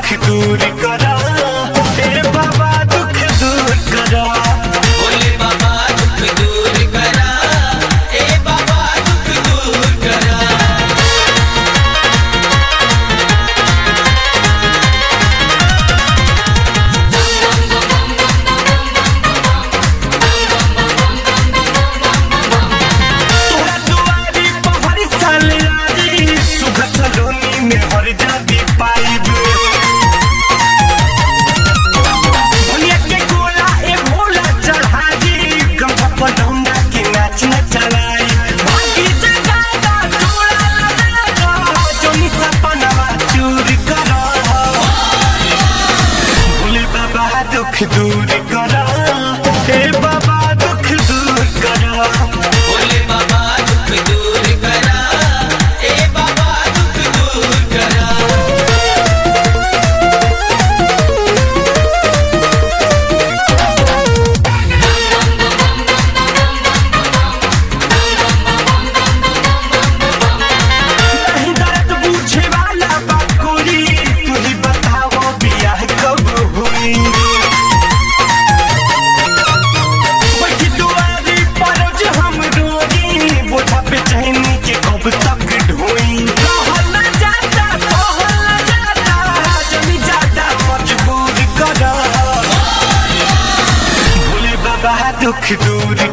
दुख दूर करा, हे बाबा दुख दूर करा। भोले बाबा दुख दूर करा, हे बाबा दुख दूर करा। तोरा दुआरी पर हर साल आई, सुबह सलोनी में हर जाती पाइब। भोलिया के गोला ए भोला चढ़ा दी, गंगा पलौंगा के नाच नचलाई। भागी जगादा चूड़ा लगादा, जोनी सपनवा चूर करा। भोले बाबा दुख दूर करा, हे बाबा दुख दूर करा। भोले बाबा दुख दूर करा, हे बाबा दुख दूर करा। नहीं दर्द पूछे वाला बाकुरी, तू ही बताओ बियाह कब हुई। बैठी दुआरी पर जो हम रोई, बोझा पे चहनी के कब तक ढोई। कहल न जाता, कहल न जाता, जमी जाता मजबूर करा। भोले बाबा दुख दूर